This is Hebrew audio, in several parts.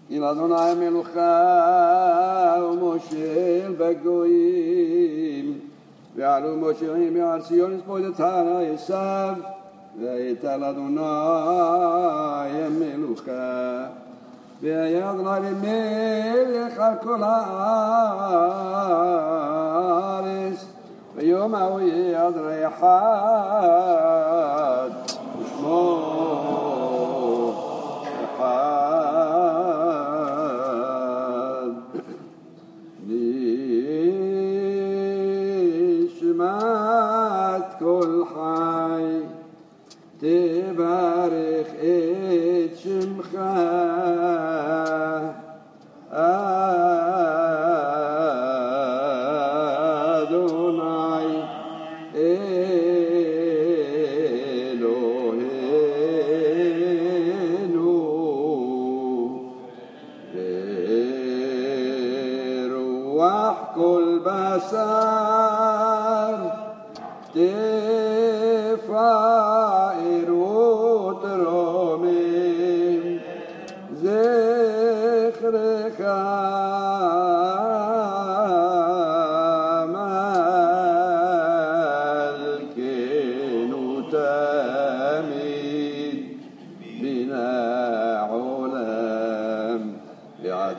כי לאדוני מלוכה ומושל בגויים ועלו מושלים מעל ציון יספוד את הר עשיו והייתה לאדוני מלוכה והיה אדוני מלך על כל הארץ ויום ההוא יהיה אדוני אחד ושמו אחד נשמת כל חי תברך את שמך אדוני אלוהינו ברוח כל בשר תפארו תרומם זכרך מלכנו תמיד מן העולם ועד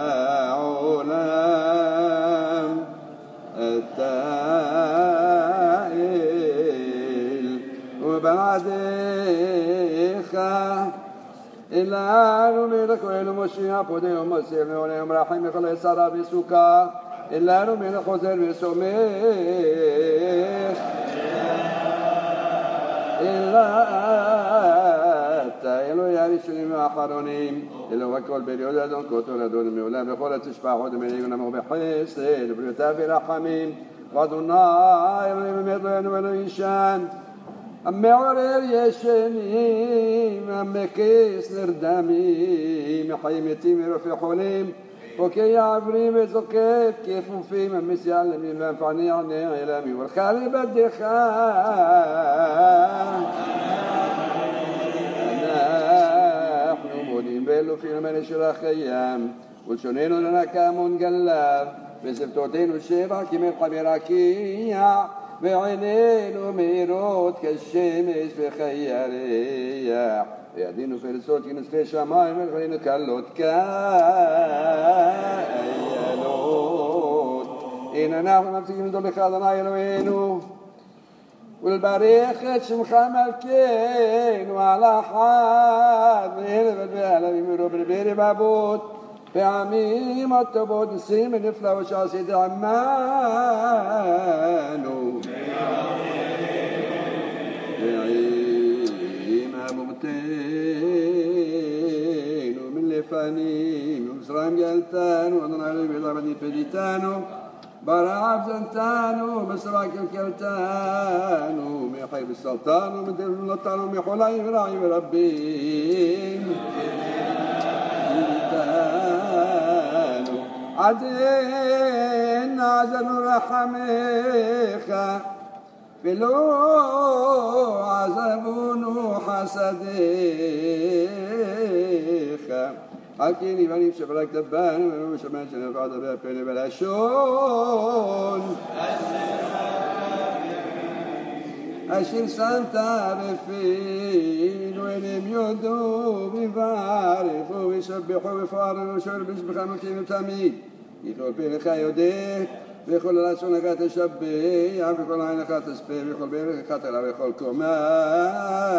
העולם אתה ובעדך אלנו מלך ואלו מושיע פודה ומוסר לעולם רחם וכל יצרה וסוכה אלנו מלך חוזר וסומך אלא אתה אלוהי הראשונים והאחרונים אלוה הכל בריאות אדון כותו אדון מעולם וכל התשפחות ומלאגון עמו בחסד ובריאותיו ורחמים ואדוני אלוהים באמת לא ינו ולא ישן המעורר ישנים, המקיס נרדמים, מחיים מתים ורופא חולים, פוקע עברים וזוקף כפופים, המסיע למים והמפעניע נעלמים, ולכה לבדך. אנחנו מודים באלופים למלך של החיים, ולשוננו לנקם ונגלב, ושפתותינו שבע כמלחמי רקיע, ועינינו מהירות כשמש וחיי הריח וידינו פרסות כנשפי שמיים וחיינו קלות כאיילות הנה אנחנו מפסיקים לדור לך אדוני אלוהינו ולברך את שמך מלכנו על החד והלבד והלבים ורובר ברבבות פעמים הטובות ניסים ונפלאות שעשית עמנו ועם אבותינו מן לפנים ומצרים גאלתנו אדוני אלוהים ולעבד נפדיתנו ברעב זנתנו ובשרה כלכלתנו מחי בסלטנו מדלתנו מחוליים ורעים ורבים עדן עזנו רחמך ולא עזבונו חסדיך על כן יבנים שברקת בנו ושמן שנפעת בהפנו בלשון אשר שמת בפינו אליהם יודו וברכו וישבחו ופארו ושאול בשבחך מלכנו תמיד יכל פניך יודע וכל לשונך תשבח וכל עינך תספה וכל ברכך תלה וכל קומה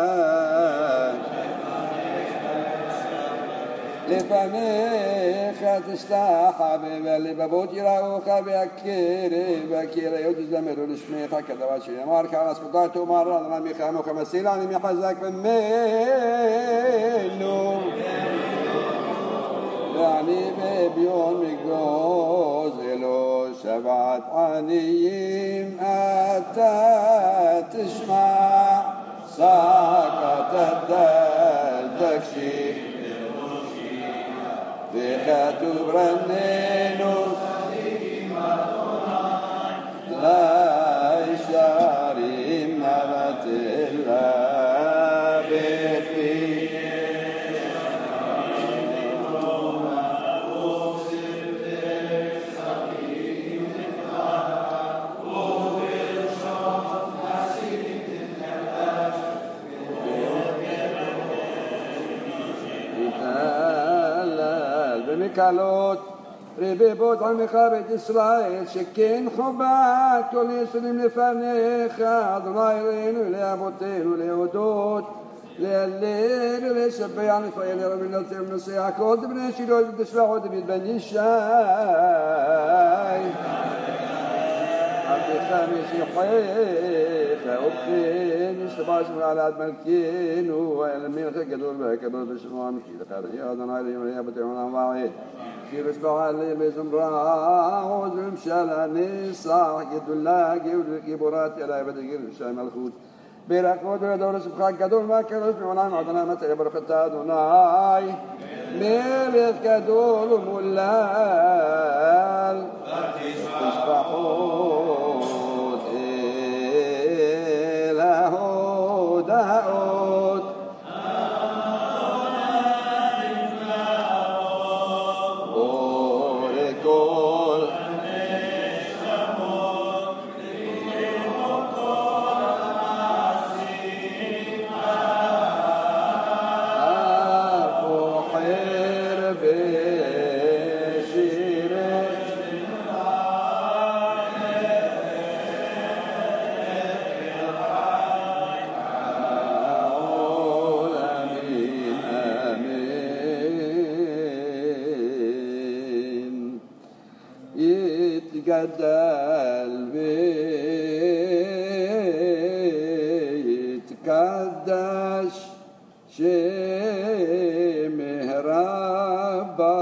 לפניך תשתחווה והלבבות יראוך והקריות יזמרו לשמך כדבר שנאמר כאן זכותך תאמר אדוני מחמוך מסילני מחזק ממנו ואני באביון מגוזלו שבעת עניים אתה תשמע סקת הדל תקשיב וכתוב רננו לישרים נבטלה בפי במקלות רבבות עמך בית ישראל שכן חובת כל יסודים לפניך אדוני אלוהינו לאבותינו להודות להלל ולשבח לפעיל לרבי נלתר ונושא הכל דבני שילות ותשבחו דוד בן ישי עבדך משיחך ובכן נשתבח שמך על עד מלכנו אל המלך הגדול והקדוש בשמו האמיתי לך יהיה אדוני אלוהינו לאבותינו עולם ועד שיר ושבח עליהם בזמרה עוז וממשלה נסח גדולה גיבורת אלי ותגיר ושי מלכות ברכות ולדור לשבחך גדול והקדוש מעולם אדוני מתי ברוך אתה אדוני מלך גדול ומולל תשבחות אל ההודעות ולכל يتقدل ويتقدش شمه ربا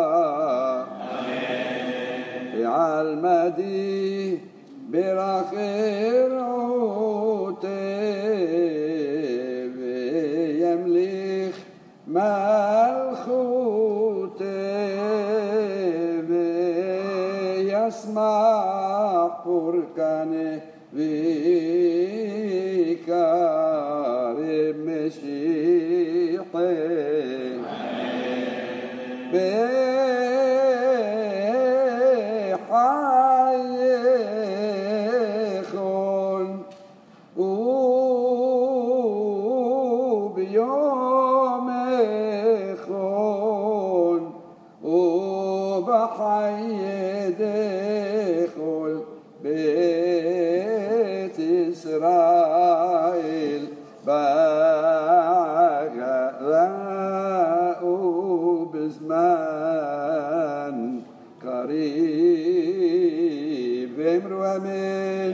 بعلمدي براخير عوتي ويملك ملخوتي اسمع بركانه ويكارب مشيحي بحيخون وبيومخون وبحيدخل بيت إسرائيل بغرقوا بزمان قريب امروا امين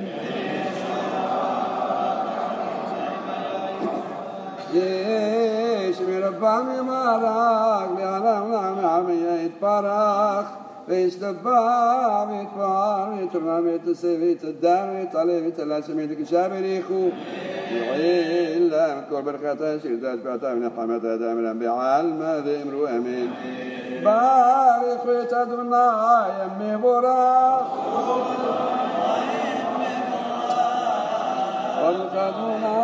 يشمي ربامي مارك لعلم نعم يتبارك וישתבח ויתפאר ויתרומם ויתעשה ויתהדר ויתעלה ויתעלה שמית כשבריחו יועיל להם כל ברכתה שירתה תפארתה ונחמת האדם להם בעלמא ואמרו אמן ברכו את אדוני מבורך ברוך אדוני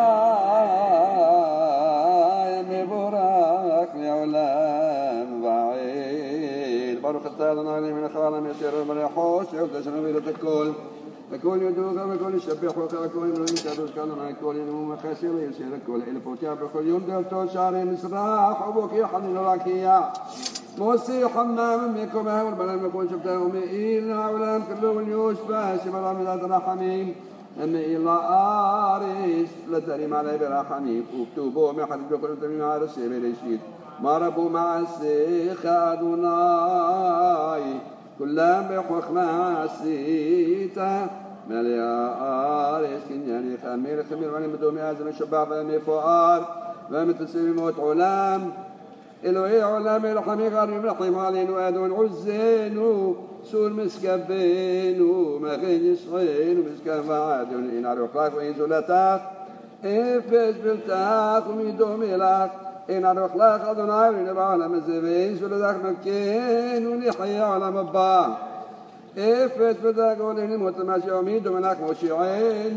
מבורך לעולם ועד ברוך אתה אדוני אלוהינו מלך העולם יסר ומלכו שיעבד שנוביל את הכל הכל יודוך והכל ישבח לך הכל אלוהים קדוש כאדוני הכל ינום ומחסר ויסר הכל אלה פותח בכל יום דלתות שערי מזרח ובוקר חנין ורקיע موسي حمام ميكوما والبلد مكون شبته ومئيل العالم كله واليوشفى شبه من ذات رحمين أما إلا آريس لتريم عليه برحمين وكتوبوا من حديث بكل تميم على السيب الرشيد ما ربوا مع السيخ أدوناي كلهم بحوخ مع السيطة مليا آريس كنياني خمير وعني مدومي عزم الشباب ومي فؤار ومي تسيب موت علام إلهي علام الرحمي غريم رحيم علينا وأدون عزين سور مسكبين ومخين يسعين ومسكب وعادون إن عرفلاك وإن زلتاك إفز بلتاك وميدوم إلاك إن عرفلاك أدون عيرين بعالم الزبين زلتاك مكين ونحيا على مبا إفز بلتاك ولين متماشي وميدوم إلاك مشيعين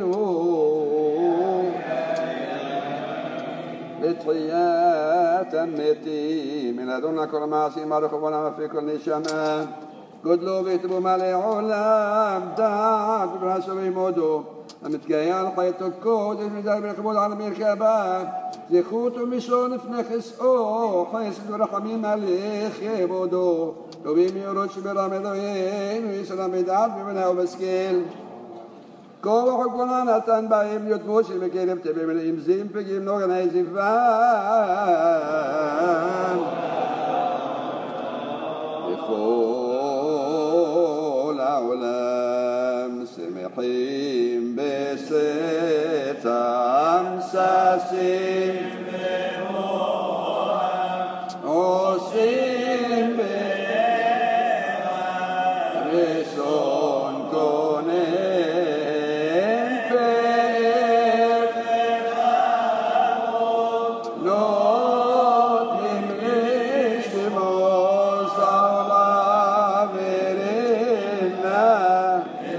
لتحيات المتي من أدونا كل معصي مرخبنا في كل نشمة قد لو بيتبو مالي علام دعب برسول مودو המתגאה על חייתו קודש מזל ולכבוד על המרכבה זכות ומשון לפני חסאו חסד ורחמים עליך כבודו טובים יורות שברם אלוהינו ישלם בדעת ובנה ובשכל כוח וכונה נתן בהם להיות משה בקרב תבים מלאים זים פגים נוגני זיוון בכל העולם שמחים בסתם ששים עושים ברצון כונן פאר נותנים לשמוס העולם ורנה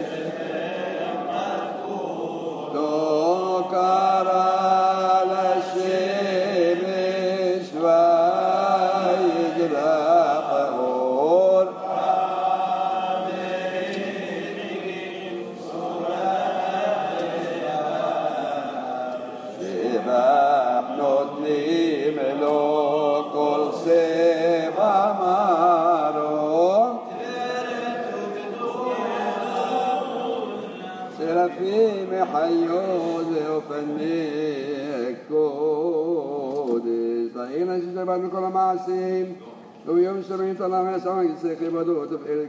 לא קרא לשמש ויגרח האור שבח נותנים לו כל סבע מרום סרפים מחיו ואופני קודש תהיינה ששבת מכל המעשים וביום שרים תלם יסעון יצא כבודו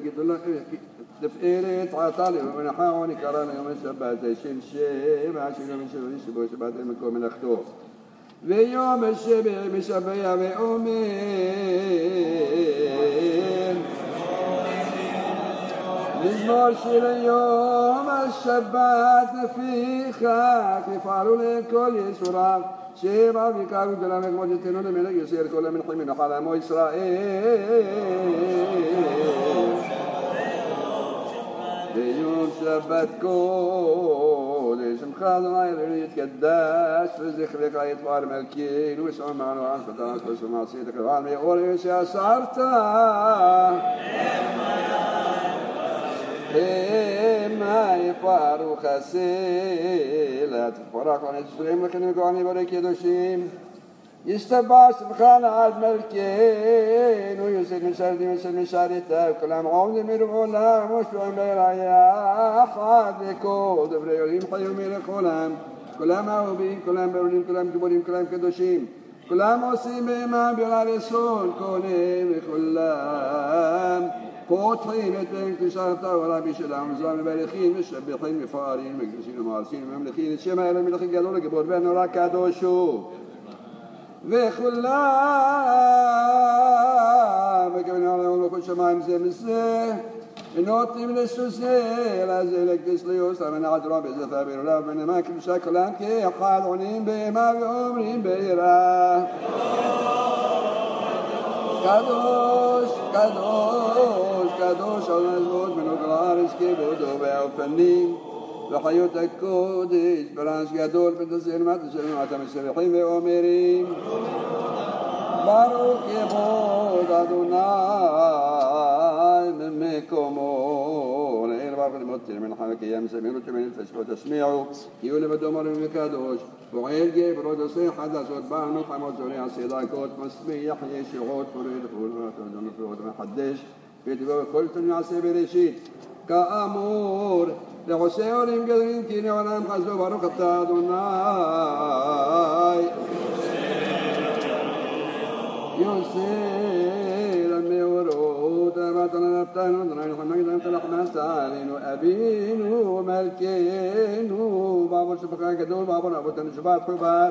תפארת עתה לי ומנחה עוני קרא ליום השבת של שבע שיום שבעים שבו שבת למקום מלאכתו ויום השבע משבע ואומר מזמור של יום השבת לפיך כפעלו לכל יסוריו שבע ויקראו גדולה וכמות יתנו למלך יסיר כל המלכים מנוחל עמו ישראל ביום שבת קודש שמך אדוני אלוהינו יתקדש וזכרך יתפאר מלכנו ושעון מענו ענך ותרעש ושמע עשית כרען מאור שאסרת המה יפארו חסלה תפארך ונצרים לכם וכהנים ברי קדושים יסתבע שמך לעד מלכנו יוסף משרתים יוסף משרתיו כולם עומדים מרעולם ושבועים ליחד לכל דברי אלוהים חיו מלך עולם כולם אהובים, כולם ברורים, כולם גיבורים, כולם קדושים כולם עושים בהמה בירה לסון קונים לכולם פותחים את בן קדושת הרבי שלנו זמן מברכין משבחים מפארים מקדשים ומערצים וממלכים את שם האלוהים מלך גדול לגבור ונורא קדוש הוא וכולם וכוונה עליהם לכל שמיים זה מזה ונותנים לסוסה לזה לקדש ליוס המנעת רב בזפה בירולה ונמה קדושה כולם כאחד עונים בהמה ואומרים בירה קדוש קדוש קדוש על נזבות מנוגל הארץ כבודו והאופנים וחיות הקודש ברעש גדול ותעשיין תשלם את המשבחים ואומרים ברוך יבוד אדוני ממקומו לעיל ברוך למותיר מן חלק ים סמירות שמן תשפו תשמיעו יהיו לבדו מרים וקדוש פועל גברות עושה חדשות בעל מלחמות זורי עשי דקות משמיח ישועות פוריד פוריד מחדש ותבוא כל תנעשה בראשית כאמור לעושה עולים גדולים כי לעולם חסדו ברוך אתה אדוני יוסר המאורות אמת נפתנו אדוני נחמד נגדם תלחמת עלינו אבינו מלכנו בעבור שבחה גדול בעבור אבותינו שבת חובת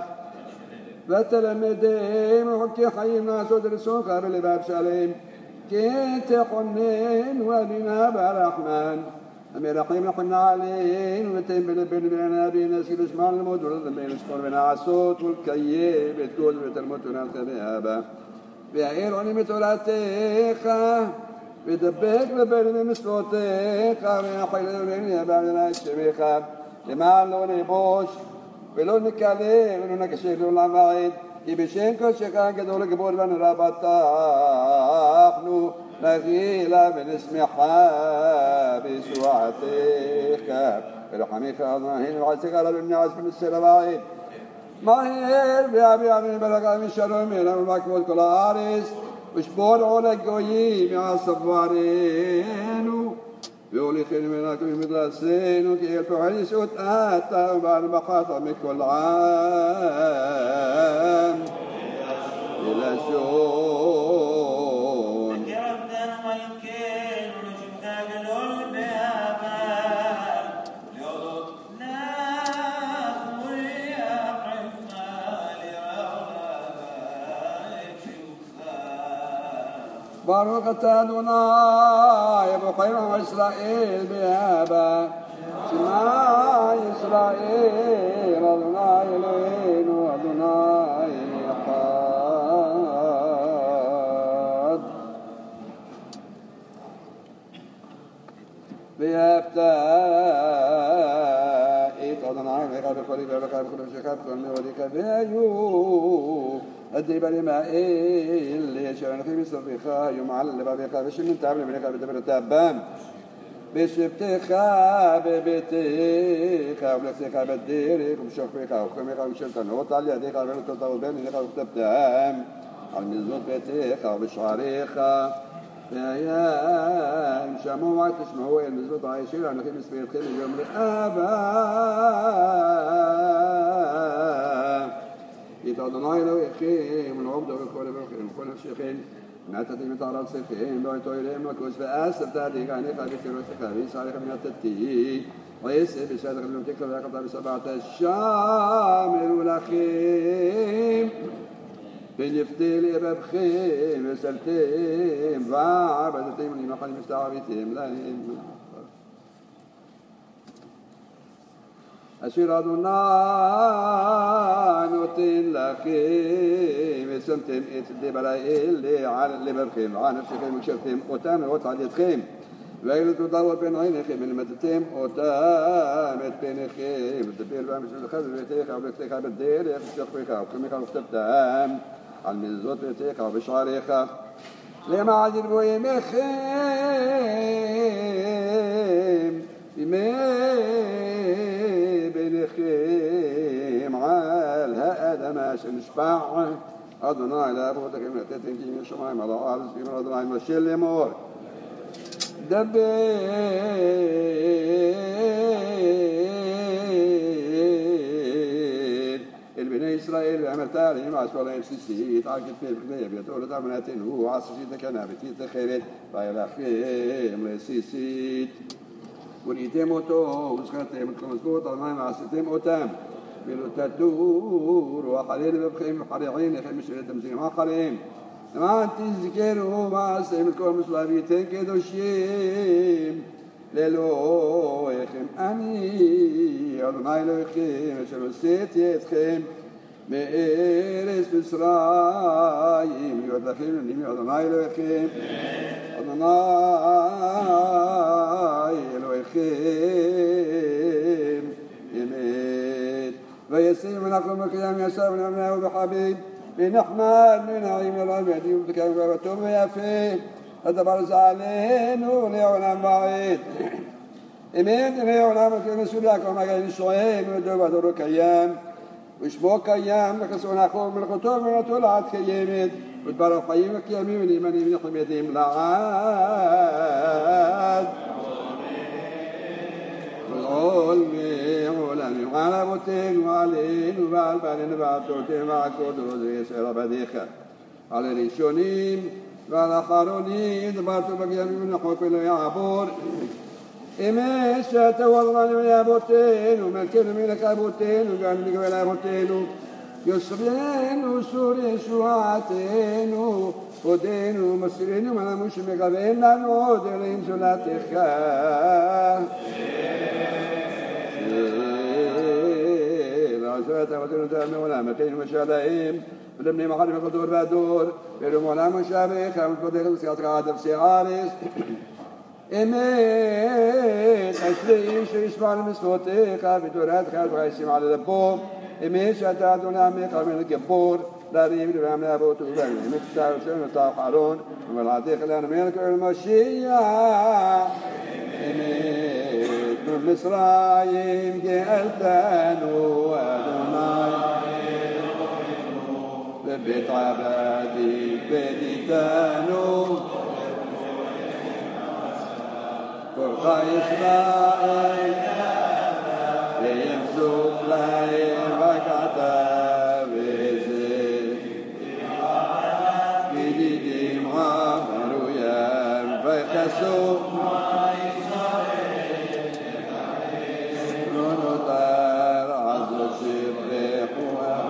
ותלמדם וחוקי חיים לעשות רצונך בלבב שלם כי תחונן ואבינה ברחמן המרחם לחנה עלינו ותן בלבנו בלענה אבינה סגיל לשמע ללמוד ולדמי לשכון ונעשות ולקיים את כל ותלמוד תונלך באבא והעיר עונים את תורתך ודבק לבנו במצוותיך והחל אלוהינו יבא עלינו את שמך למען לא נבוש ולא נקלל ולא נקשר לעולם ועד כי בשם קודשך הגדול הגבור והנורא בטחנו נחילה ונשמחה בישועתך ברחמיך אדוני ועשיך עליו בנעש במסר הבית מהר ואבי אבינו ברכה משלום אלינו ובכבוד כל הארץ ושבור עול הגויים יעשברנו והוליכנו מנקו ממדלסנו כי אל פועל ישות אתה ובהרבחת מכל עם ולשון ותרדנו מלכנו ונשמך גדול באהבה להודות לך וליחמך לרעך שלך ברוך אתה אדוני אבוכנו ישראל באהבה שמע ישראל אדוני אלוהינו אדוני אחד ואהבת את אדוני אלוהיך בכל לבבך ובכל נפשך ובכל מאודיך והיו הדברים האלה אשר אנוכי בסופך יאמר לבביך ושמנתם לבניך ודברתם בם בשבתך בביתך ובלכתך בדרך ובשוכבך ובחומך ובשלטנות על ידיך ולטות ובין עיניך וכתבתם על מזנות ביתך ובשעריך והים שמעו ותשמעו אל מזנות הישיר אנוכי בסביבתכם ליום לאהבה את אדוני אלוהיכם ולעובדו בכל לבבכם ובכל נפשכם ונתתם את ארצכם לא את אוהליהם לכוס ואספת עליך עיניך בחירותך וישעריך ונתתי ויעשה בסדר לבנותיך ויחדת בסבעת שמרו לכם ונפתה לבבכם וסלתם ועבדתם למחל מסתערביתם להם אשר אדוני נותן לכם ושמתם את דברי אלה על לבבכם ועל נפשכם וקשרתם אותם לאות על ידכם והאלה תותרות בין עיניכם ולמדתם אותם את פניכם ותפל בהם בשבילך בביתך ובלכתך בדרך ובשוכבך ובחומך וכתבתם על מזוזות ביתך ובשעריך למען ירבו ימיכם ימי ביניכם על האדמה שנשבע אדוני לאבותיכם לתת כי מן השמיים על הארץ יאמר אדוני משה לאמור דבר אל בני ישראל ואמרת להם עשו להם סיסית על כתפי בכדי יביאתו לתמנתנו ועששית הכנה ותית אחרת וילכם לסיסית וראיתם אותו וזכרתם את כל מזכורת על מים ועשיתם אותם ולא תטורו אחרי לבבכם ואחרי עיניכם משלתם זינים אחריהם למען תזכרו ועשיתם את כל מסלביתם קדושים לאלוהיכם אני אדוני אלוהיכם אשר הוצאתי אתכם מארץ מצרים להיות לכם אני אדוני אלוהיכם אדוני אלוהיכם אמת וישים מנחם וקיים ישב ונאמנהו בחביב ונחמד ונעים אלוהים וידיעו ותקיים ובטוב ויפה הדבר הזה עלינו לעולם ועד אמת לעולם וכנסו ליעקב מגן ישראל ודוב הדור קיים ושמו קיים וכסו נחום מלכותו ומלכותו לעד קיימת ודברו חיים וקיימים ונאמנים ונחם ידים לעד כל מעולמים על אבותינו עלינו ועל בנינו ועל תורתנו ועל כל דורות ישראל עבדיך על הראשונים ועל האחרונים דברתו בקיימים ונחוק ולא יעבור אמת שאתה וضعנו לאבותינו מלכנו מלך אבותינו גם נגבל אבותינו יוסרנו סור ישועתנו עודנו מסירנו מלאמו שמגוון לנו עוד אלוהים זולתך לעזרת אבותינו תאר מעולם מלכנו משלהם ולבני מחל מקדור והדור ולו מעולם משאבך ומקודך וסייעתך עד הפסיערס אמת אשרי איש שישמע למצוותיך ותורתך וישים על לבו אמת שאתה אדוני עמך מלך גבור לריב לבעם לאבות ובעם אמת שאתה ראשון ואתה אחרון ומלעתך לנו מלך אל משיח אמת מצרים גאלתנו אדוני בבית עבדי בדיתנו קולך ישראל וימסוך להם וקעתה וזה ידידים עברו ים ויחסו לא נותר עזו שפחו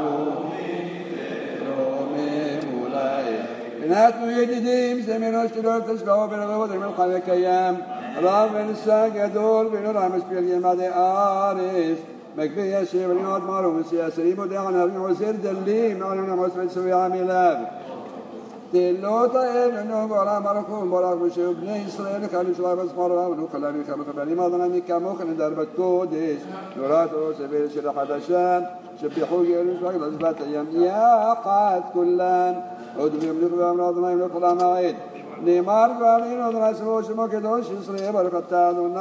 רומם אולי אנחנו ידידים זמינו שתדור תשבעו ונרבות ממך וקיים רב ונשא גדול ונורא משפיע ימדי הארץ מקבי ישב ונעוד מרו מסייסרי מודה ענבים עוזר דלים עלינו נמוס ונשוי עמיליו תלות האבנו בעולם הרחום ברח ושהו בני ישראל לחלו שלך בסמרה ונוכל להביא חלוך בנים אדוני כמוך נדר בקודש נורת ראש אביל של החדשה שפיחו גאלו שלך לזבת הים יחד כולן עוד וימליך ואמר אדוני לכל המעד נאמר ועלינו אדוני סבו שמו קדוש ישראל ברוך אתה אדוני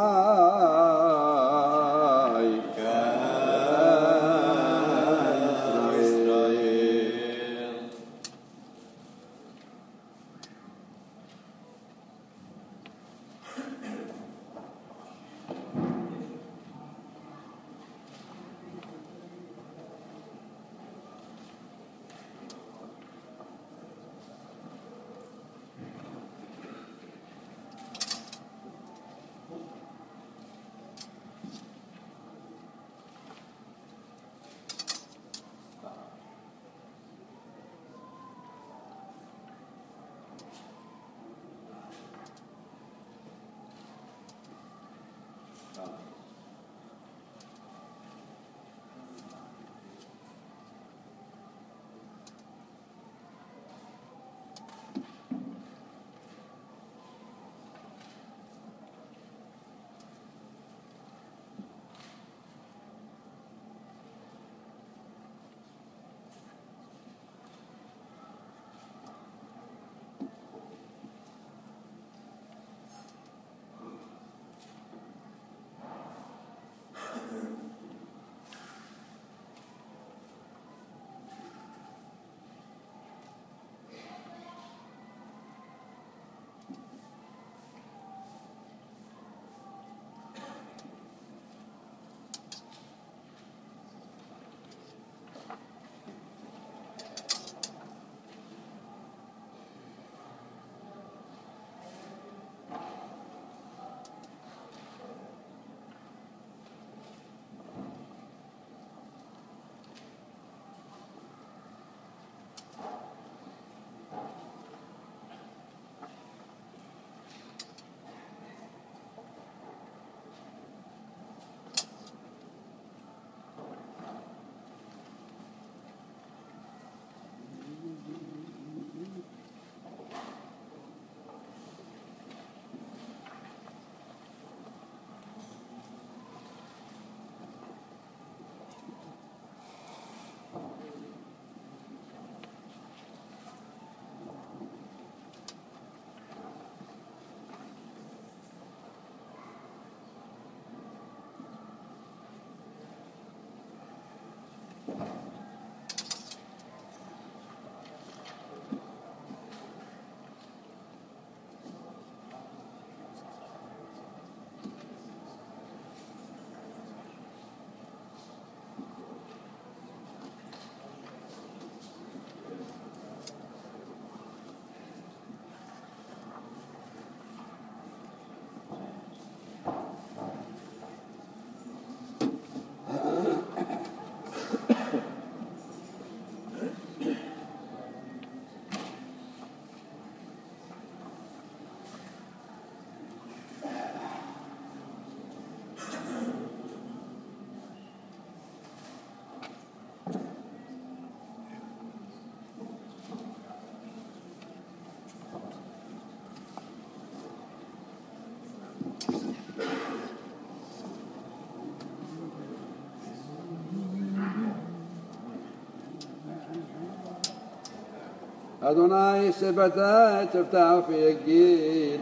אדוני שפתי תפתח ויגיד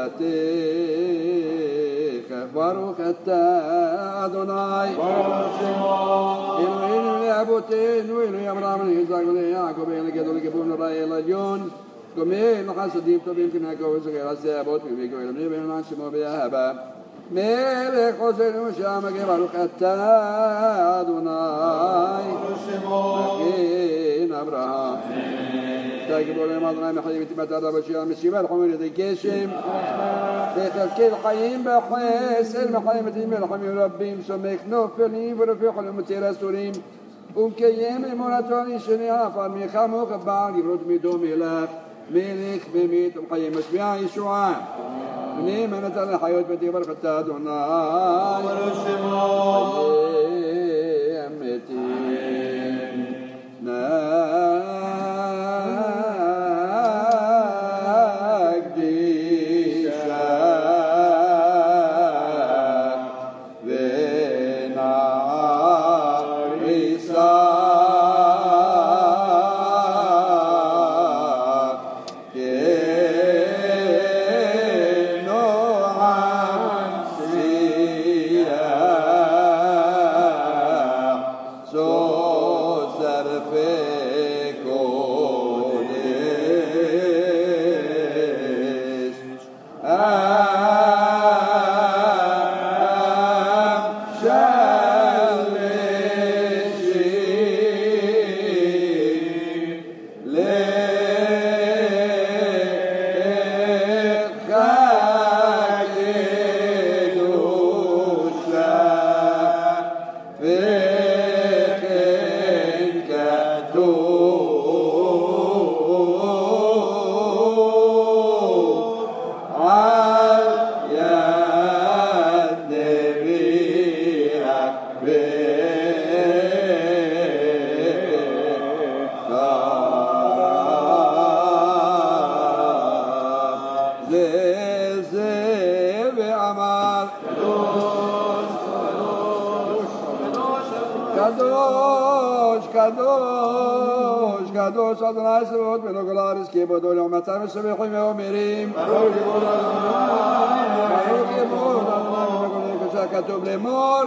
תהילתך ברוך אתה אדוני אלוהינו לאבותינו אלוהי אברהם ליצחק וליעקב אל הגדול לגבום לרעי לעליון גומל חסדים טובים כנעקב וסגר עשי אבות מביקו אל בני בן שמו באהבה מלך חוסנו שם ברוך אתה אדוני מגן אברהם תגבור להם אדוני מחיים ותימת אדם בשיר המשיבה לחומר ידי גשם תתלכל חיים בחסד מחיים ותימת לחמים רבים סומך נופלים ורפיח ולמוצר אסורים ומקיים אמונתו לשני עפר מחמוך בעל גברות מידו מלך מלך במית ומחיים משביע ישועה בני מנתה לחיות ותגבר חטא אדוני המתים קדוש אדוני צבאות ונוגל הארץ כי בודו לעומתם ושבחים ואומרים ברוך יבוא אדוני כתוב לאמור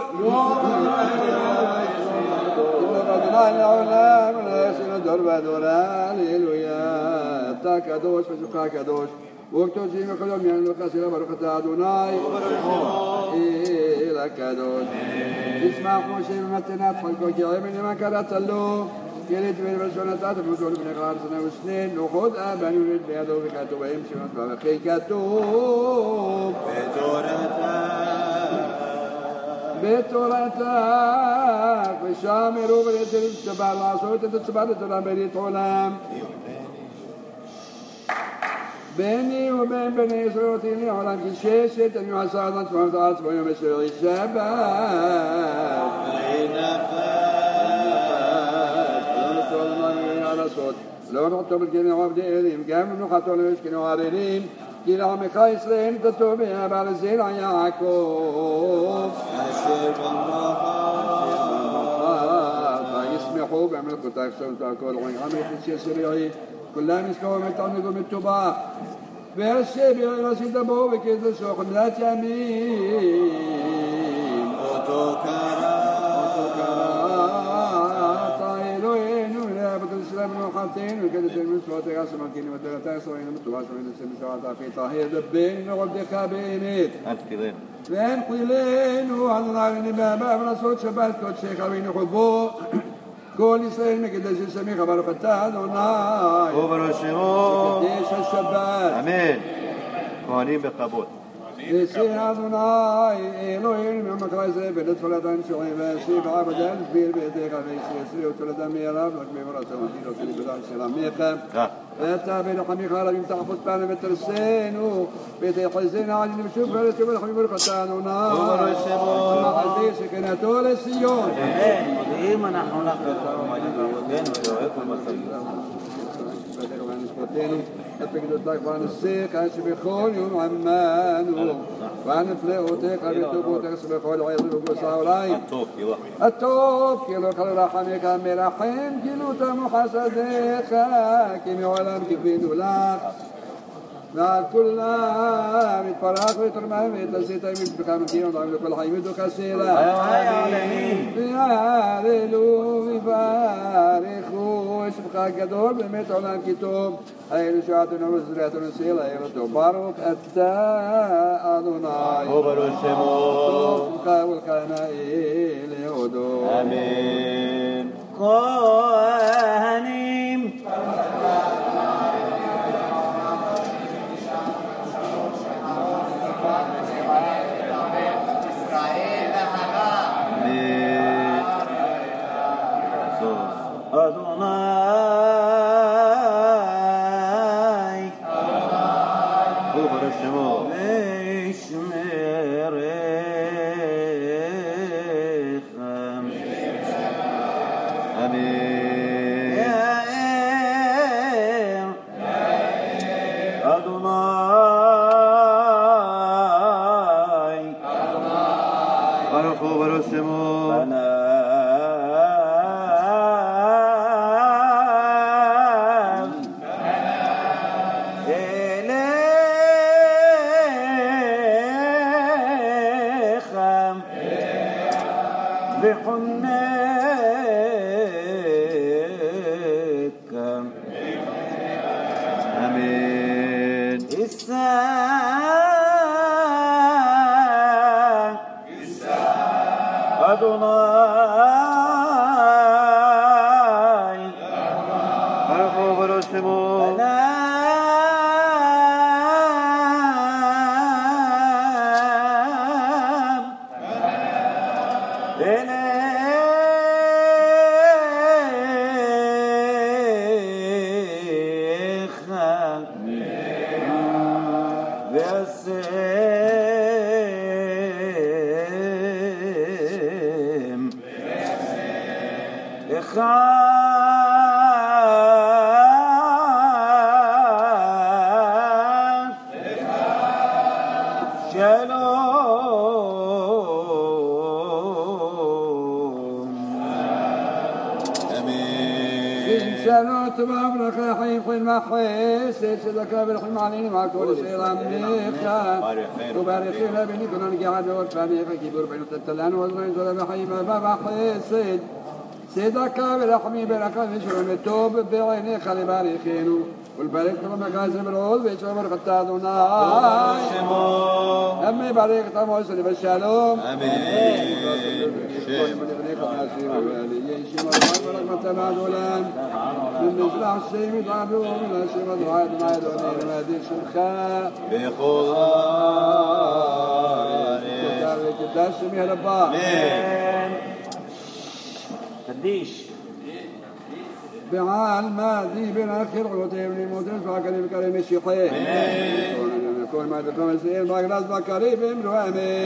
אדוני לעולם ולעשינו דור ודור הללויה אתה קדוש ושמך קדוש וקדושים וכל יום יענו לך סירה ברוך אתה אדוני אל הקדוש תשמח משה במתנת חלקו כי עמד למה קראת לו ילד ולבשון נתת ובכל בני חלר שנה ושנין לוחות אבן ולד בידו וכתוב בהם שמות וכי כתוב בתורתך ושם יראו ולתר שבר לעשות את הצבא לתורה ברית עולם בני ובין בני ישראל אותים לעולם כי ששת אני עשה אדם שמות הארץ ביום ישראל שבת לא נוחתו בלגנים עבדי אלים, גם נוחתו למשכנו ערלים, כי לעמך ישראל נתתו באבא לזרע יעקב. אשר במלאכה ישמחו במלכותך שמת הכל, עמך ישריעי, כולם ישמחו מתענגו מטובח, והשבר ירסית בו וכתשו חמלת ימים. אותו קרא ונוחתנו וכדת אל מצוותך שמרכינים ותרתך שרעינו בטובה שרעינו אצל משרת אחי טהר לבנו עבדך באמת ואין חילנו אדוני ונבאבא ולעשות שבת קודשך ונחובו כל ישראל מקדש שמך ברוך אתה אדוני וברוך שמו מקדש השבת אמן כהנים בכבוד נשיא אדוני אלוהים ממקרא זה ולתפולתם שורים והשיב עבדם סביר בידיך וישרי ותולדם מירב רק במורתו ומתילו שלי בדל של עמך ואתה בלחמיך רבים תחפוץ פנו ותרסנו ותחזינו עלי נמשוך ולתיו ולחמים ולכתה אדוני ומחזיר שכנתו לסיון אם אנחנו נחלטנו מה ידעותינו ואוהב ומסעים משפטך ונשפטנו, ופקדותך ונשיך שבכל יום עמנו, ונפלאותיך וטובותיך שבכל ערב ובכל העולם. הטוב כי לא כל רחמך מרחם, כאילו תמו חסדיך, כי מעולם כפינו לך. ועל כולם יתפרח ויתרומם ויתעשית משפחה מכירים אותם לכל חיים ודוכסלה ויעללו ויברכו שמך גדול באמת עולם כי טוב האלו שעתנו וזריעתנו סלע אלו ברוך אתה אדוני וברוך שמו שמך ולקנאי להודו אמן כהנים שדקה ולחים עלינו על כל אשר עמך וברכינה בניגון געדות פניך גיבור בנות תלנו עזרנו זולה בחיים הבא בחסד צדקה ורחמים ברכה ושלום טוב בעיניך לברכנו ולברך במרכז ולעול וישמור ברכת אדוני אמי ברך את עמו ישראל בשלום אמן ישמור ברחת העולם ונזרח שם יתעברו מן השם אדוני אדוני אדוני למעדיף שמך בכל הארץ וקדש שמי הרבה קדיש بعال ما ذي بالآخر عوتهم للمدرس وعكريم كريم الشيخين كل ما تقوم السير باقراز بكريم امروامين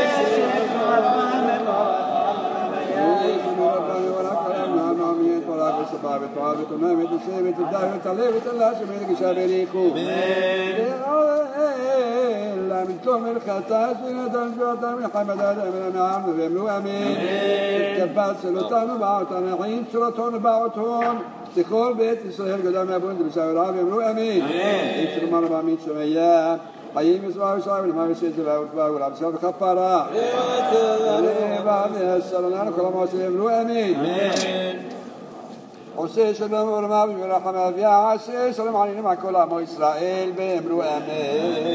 ربنا ولك الأمن عمين طلاق السباب الطوابة تمامة السيبة الدعوة التليبة الله شبيرك شابريكو إلا من توم الخطاش من تنجوة من حمد آدم نعم بامروامين التبات سلطان وبعوتان عين سلطان وبعوتان تقول بيت إسرائيل قدام أبوند بساوي العاب امروامين إنسر مربع من شمية حييم يسوع وشعب الإمام الشيخ وفاء والعبسات الخفارة بعد السلام كل ما سلم له أمين حسين سلام ورمى برحمة يا عسى سلام علينا مع كل أمو إسرائيل بأمر أمين